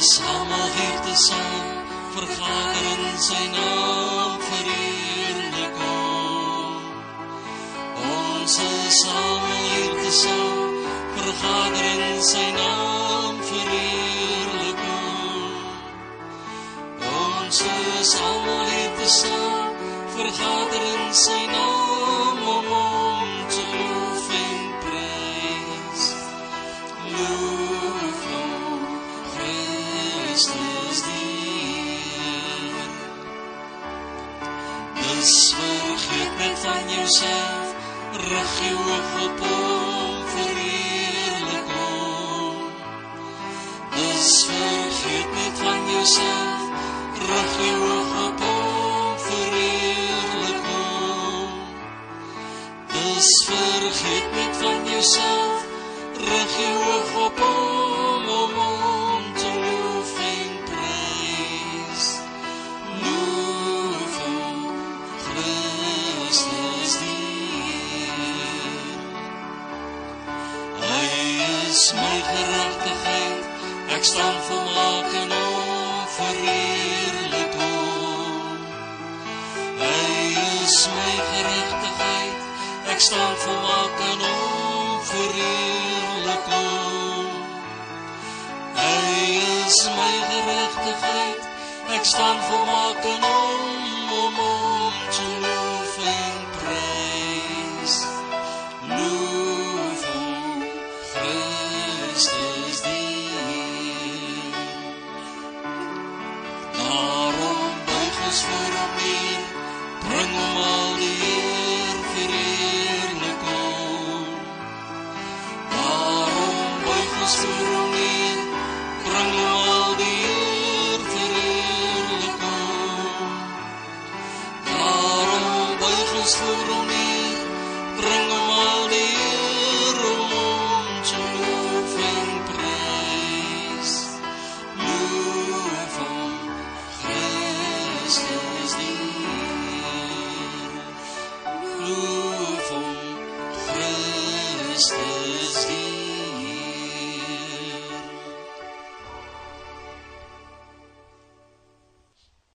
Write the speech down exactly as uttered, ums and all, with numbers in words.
is almal hier tesaam, vergader in sy naam verheerlik hom. Ons is almal hier tesaam, vergader in sy naam verheerlik hom. Ons is almal hier tesaam, vergader in sy naam om hom te loof en prys. Loof hom, Christus die Heer. Dus vergeet net van jouself, rig jou oog op hom, verheerlik hom. Dus vergeet net van jouself, rig jou oog op hom, verheerlik hom. Dus vergeet net van jouself, rig jou oog op hom, om hom te loof en prys. Loof hom, Christus die Heer. Hy is my geregtigheid, ek staan volmaak in hom, verheerlik hom. Hy is my geregtigheid, ek staan volmaak in hom, verheerlik hom. Hy is my geregtigheid, ek staan volmaak in hom, om hom te loof en prys. Loof hom, Christus die Heer. Daarom buig ons voor hom neer, bring hom al die eer, verheerlik hom. Daarom buig ons voor hom neer, bring hom al die eer, verheerlik hom. Daarom buig ons voor hom neer, bring hom al die eer, om hom te loof en prys. Loof hom, Christus die Heer. Loof hom, Christus